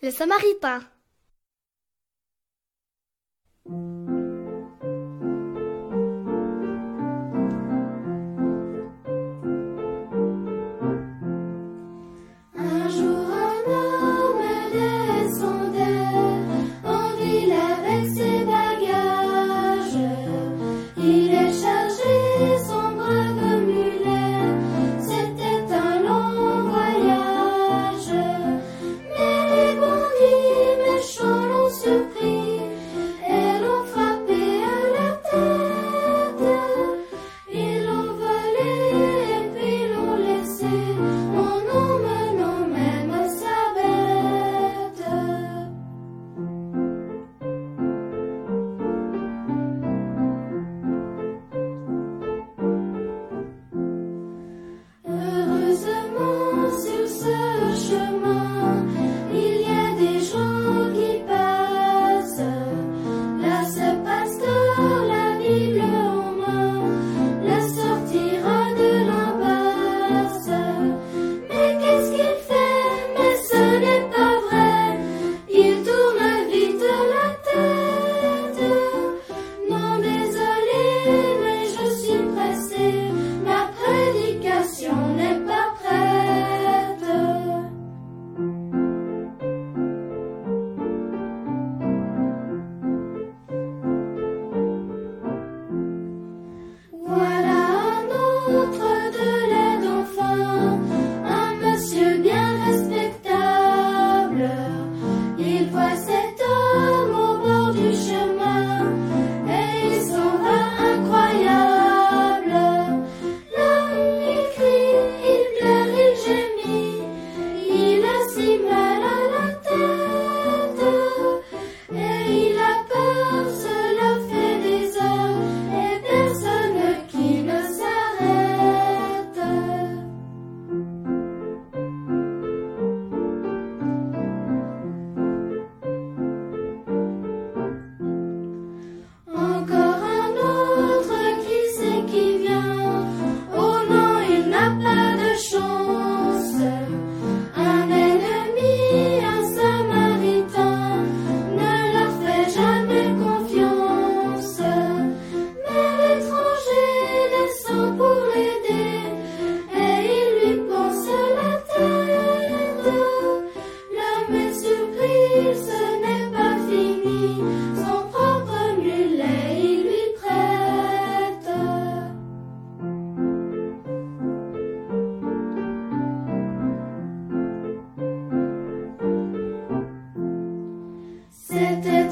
Le Samaritain. Un jour un homme descendait en ville avec ses bagages. Il est chargé son brave mulet, c'était un long voyage. Mais les bandits méchants l'ont surpris et l'ont frappé à la tête. Ils l'ont volé et puis l'ont laissé en emmenant même sa bête. Heureusement sur ce chemin, il y a des gens qui passent. Là ce pasteur, la Bible en main, le sortira de l'impasse. Mais qu'est-ce qu'il fait? Mais ce n'est pas vrai. Il tourne vite la tête. Non, désolé, mais je suis pressée. Ma prédication n'est pas prête. Voilà un autre de lait d'enfant, un monsieur bien respectable. Il voit cet homme au bord du chemin et il s'en va incroyable. L'homme il crie, il pleure, il gémit, il a si mal à la tête et il a peur, cela fait des heures et personne qui ne s'arrête. Encore un autre qui sait qui vient. Oh non, il n'a pas de chance. Un ennemi, un samaritain, ne leur fait jamais confiance. Mais l'étranger descend pour l'aider et il lui pense la tête. L'homme est surpris, ce n'est pas fini. Son propre mulet, il lui prête. C'était